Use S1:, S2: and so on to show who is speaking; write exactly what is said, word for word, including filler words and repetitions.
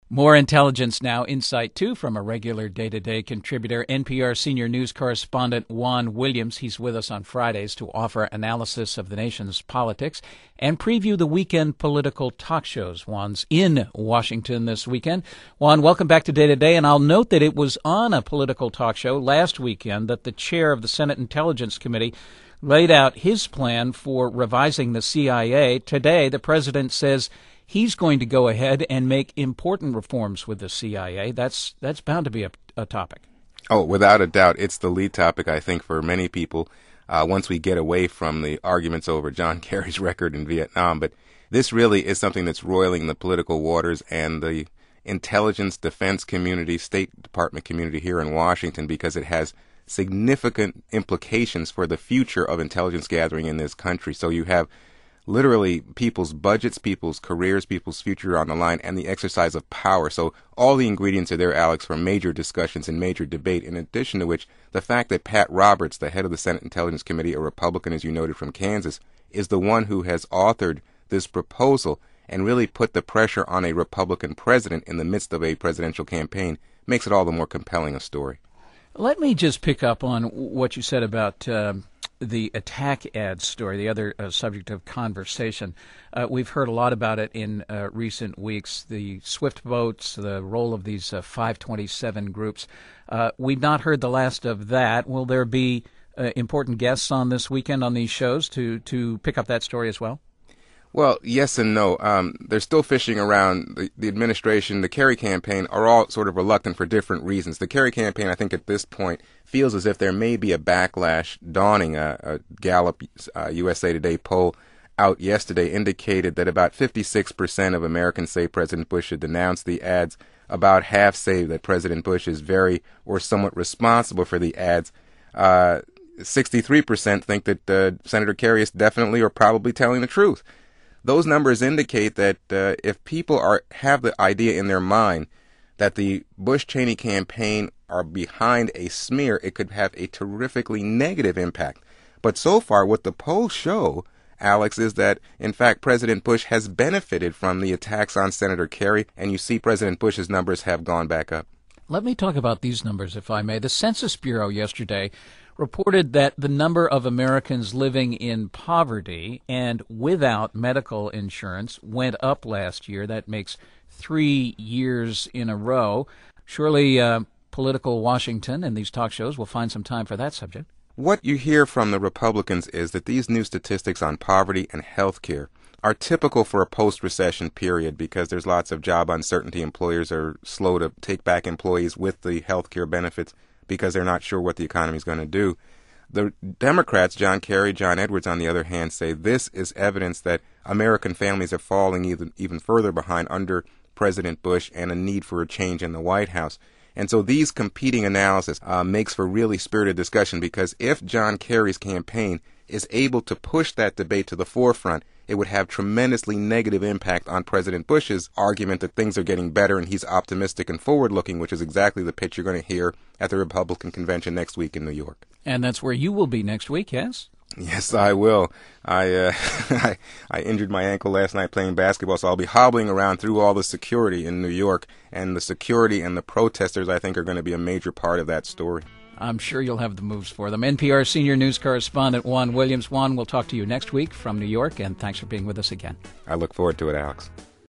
S1: More intelligence now, insight too, from a regular day-to-day contributor, N P R senior news correspondent Juan Williams. He's with us on Fridays to offer analysis of the nation's politics and preview the weekend political talk shows. Juan's in Washington this weekend. Juan, welcome back to Day to Day, and I'll note that it was on a political talk show last weekend that the chair of the Senate Intelligence Committee laid out his plan for revising the C I A. Today, the president says he's going to go ahead and make important reforms with the C I A. That's that's bound to be a, a topic.
S2: Oh, without a doubt. It's the lead topic, I think, for many people uh, once we get away from the arguments over John Kerry's record in Vietnam. But this really is something that's roiling the political waters and the intelligence, defense community, State Department community here in Washington, because it has significant implications for the future of intelligence gathering in this country. So you have literally people's budgets, people's careers, people's future on the line, and the exercise of power. So all the ingredients are there, Alex, for major discussions and major debate, in addition to which the fact that Pat Roberts, the head of the Senate Intelligence Committee, a Republican, as you noted, from Kansas, is the one who has authored this proposal and really put the pressure on a Republican president in the midst of a presidential campaign makes it all the more compelling a story.
S1: Let me just pick up on what you said about um, the attack ad story, the other uh, subject of conversation. Uh, we've heard a lot about it in uh, recent weeks, the SWIFT boats, the role of these uh, five twenty-seven groups. Uh, we've not heard the last of that. Will there be uh, important guests on this weekend on these shows to, to pick up that story as well?
S2: Well, yes and no. Um, they're still fishing around. The, the administration, the Kerry campaign are all sort of reluctant for different reasons. The Kerry campaign, I think at this point, feels as if there may be a backlash dawning. A, a Gallup uh, U S A Today poll out yesterday indicated that about fifty-six percent of Americans say President Bush should denounce the ads. About half say that President Bush is very or somewhat responsible for the ads. Uh, sixty-three percent think that uh, Senator Kerry is definitely or probably telling the truth. Those numbers indicate that uh, if people are have the idea in their mind that the Bush-Cheney campaign are behind a smear, it could have a terrifically negative impact. But so far, what the polls show, Alex, is that, in fact, President Bush has benefited from the attacks on Senator Kerry, and you see President Bush's numbers have gone back up.
S1: Let me talk about these numbers, if I may. The Census Bureau yesterday reported that the number of Americans living in poverty and without medical insurance went up last year. That makes three years in a row. Surely uh, political Washington and these talk shows will find some time for that subject.
S2: What you hear from the Republicans is that these new statistics on poverty and health care are typical for a post-recession period because there's lots of job uncertainty. Employers are slow to take back employees with the health care benefits because they're not sure what the economy is going to do. The Democrats, John Kerry, John Edwards, on the other hand, say this is evidence that American families are falling even, even further behind under President Bush and a need for a change in the White House. And so these competing analysis uh, makes for really spirited discussion because if John Kerry's campaign is able to push that debate to the forefront, it would have tremendously negative impact on President Bush's argument that things are getting better and he's optimistic and forward-looking, which is exactly the pitch you're going to hear at the Republican convention next week in New York.
S1: And that's where you will be next week, yes?
S2: Yes, I will. I, uh, I I injured my ankle last night playing basketball, so I'll be hobbling around through all the security in New York, and the security and the protesters, I think, are going to be a major part of that story.
S1: I'm sure you'll have the moves for them. N P R senior news correspondent Juan Williams. Juan, we'll talk to you next week from New York, and thanks for being with us again.
S2: I look forward to it, Alex.